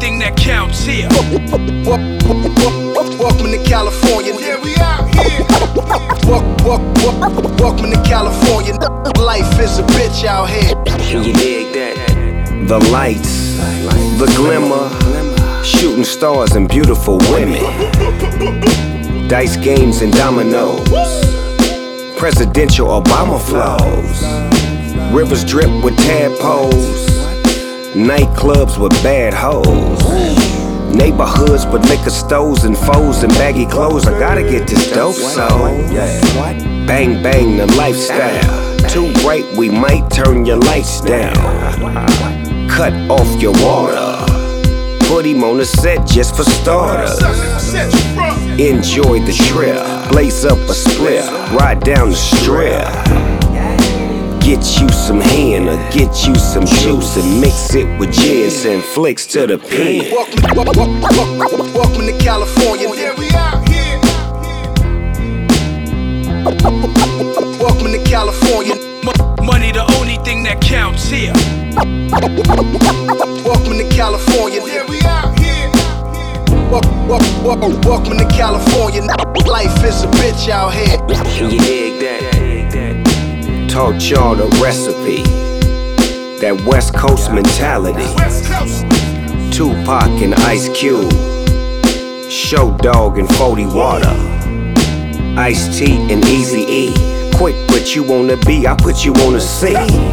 thing that counts here. Welcome to California. Yeah, we out here. Welcome to California. Life is a bitch out here. You dig that? The lights, the glimmer, shooting stars and beautiful women, dice games and dominoes, presidential Obama flows, rivers drip with tadpoles, nightclubs with bad hoes, neighborhoods with liquor stores and foes and baggy clothes. I gotta get this dope, so bang bang the lifestyle. Too bright, we might turn your lights down. Cut off your water, put him on the set just for starters. Enjoy the trip, blaze up a split, ride down the strip. Get you some hen or get you some juice and mix it with gins and flicks to the pen. Welcome to California. Yeah, we out here. Welcome to California. Money the only thing that counts here. Welcome to California. Yeah, we out here. Welcome to California. Life is a bitch out here. You dig that? Taught y'all the recipe, that West Coast mentality. West Coast. Tupac and Ice Cube, Show Dog and 40 Water, Ice-T and Eazy-E. Quick, but you wanna be, I put you on the C.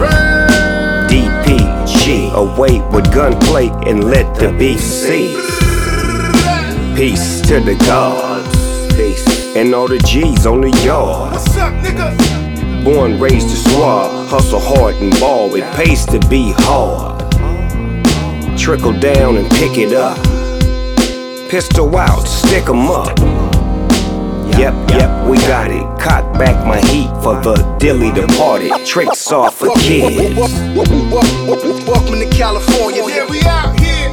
DPG, away with gunplay and let the beef cease. Peace to the gods, peace, and all the G's on the yard. What's up, nigga? Born, raised to swab, hustle hard and ball. It pays to be hard. Trickle down and pick it up. Pistol out, stick 'em up. Yep, we got it. Cock back my heat for the dearly departed. Tricks off for kids. Welcome to California. Yeah, we out here.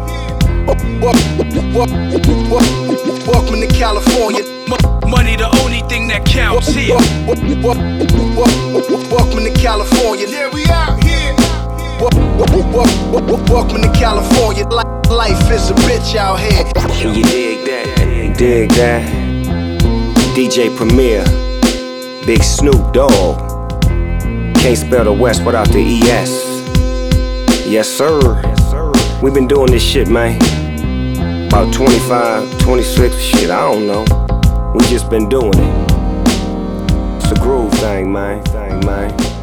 Welcome to California. Money the only thing that counts here. Welcome to California. Yeah, we out here. Welcome to California. Life is a bitch out here. You dig that? Dig that? DJ Premier, Big Snoop Dogg. Can't spell the West without the ES. Yes, sir. We been doing this shit, man. About 25, 26, shit, I don't know. We just been doing it. It's a groove thing, man.